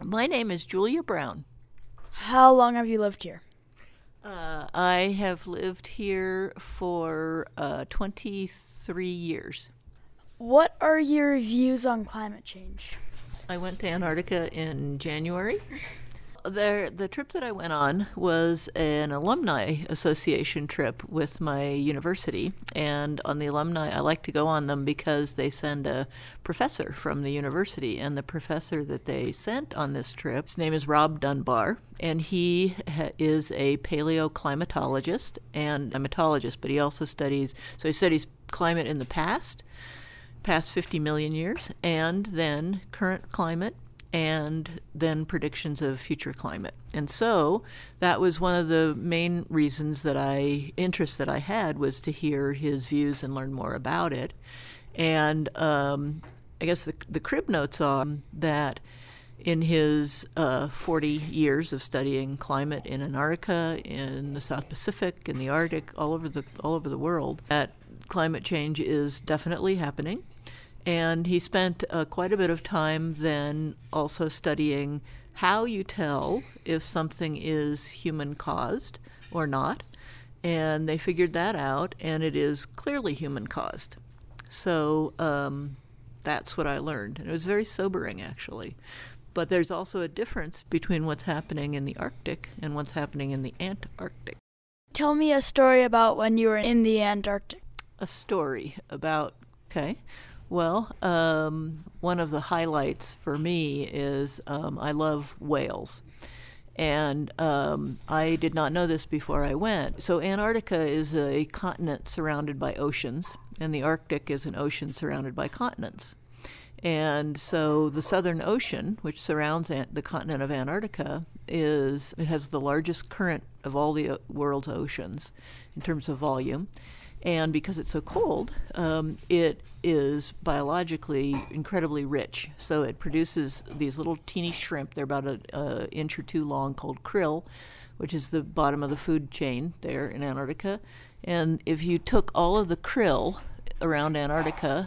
My name is Julia Brown. How long have you lived here? I have lived here for 23 years. What are your views on climate change? I went to Antarctica in January. The trip that I went on was an alumni association trip with my university, and on the alumni, I like to go on them because they send a professor from the university, and the professor that they sent on this trip, his name is Rob Dunbar, and he is a paleoclimatologist and climatologist, but he also studies climate in the past 50 million years, and then current climate, and then predictions of future climate. And so that was one of the main reasons interests that I had, was to hear his views and learn more about it. And I guess the crib notes are that in his 40 years of studying climate in Antarctica, in the South Pacific, in the Arctic, all over the world, that climate change is definitely happening. And he spent quite a bit of time then also studying how you tell if something is human-caused or not. And they figured that out, and it is clearly human-caused. So that's what I learned. And it was very sobering, actually. But there's also a difference between what's happening in the Arctic and what's happening in the Antarctic. Tell me a story about when you were in the Antarctic. A story about, okay. Well, one of the highlights for me is I love whales. And I did not know this before I went. So Antarctica is a continent surrounded by oceans, and the Arctic is an ocean surrounded by continents. And so the Southern Ocean, which surrounds the continent of Antarctica, it has the largest current of all the world's oceans in terms of volume. And because it's so cold, it is biologically incredibly rich. So it produces these little teeny shrimp. They're about an inch or two long, called krill, which is the bottom of the food chain there in Antarctica. And if you took all of the krill around Antarctica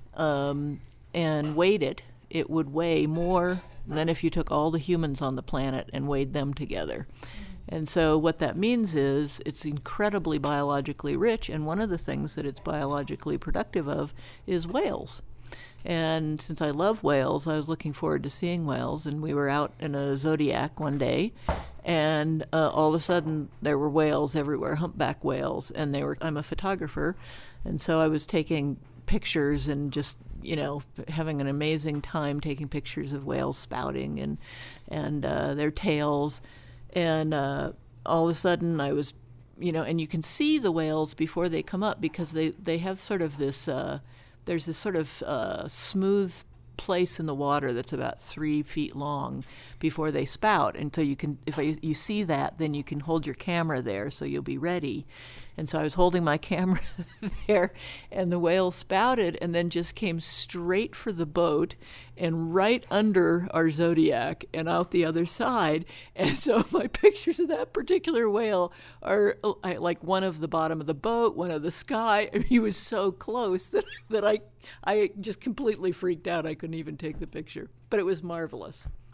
and weighed it, it would weigh more than if you took all the humans on the planet and weighed them together. And so what that means is it's incredibly biologically rich, and one of the things that it's biologically productive of is whales. And since I love whales, I was looking forward to seeing whales, and we were out in a Zodiac one day, and all of a sudden there were whales everywhere, humpback whales, and I'm a photographer, and so I was taking pictures and just having an amazing time taking pictures of whales spouting and their tails. And all of a sudden I was, and you can see the whales before they come up, because they have sort of this, there's this sort of smooth place in the water that's about 3 feet long before they spout. And so if you see that, then you can hold your camera there so you'll be ready. And so I was holding my camera there, and the whale spouted and then just came straight for the boat and right under our Zodiac and out the other side. And so my pictures of that particular whale are like one of the bottom of the boat, one of the sky. I mean, he was so close that I just completely freaked out. I couldn't even take the picture. But it was marvelous.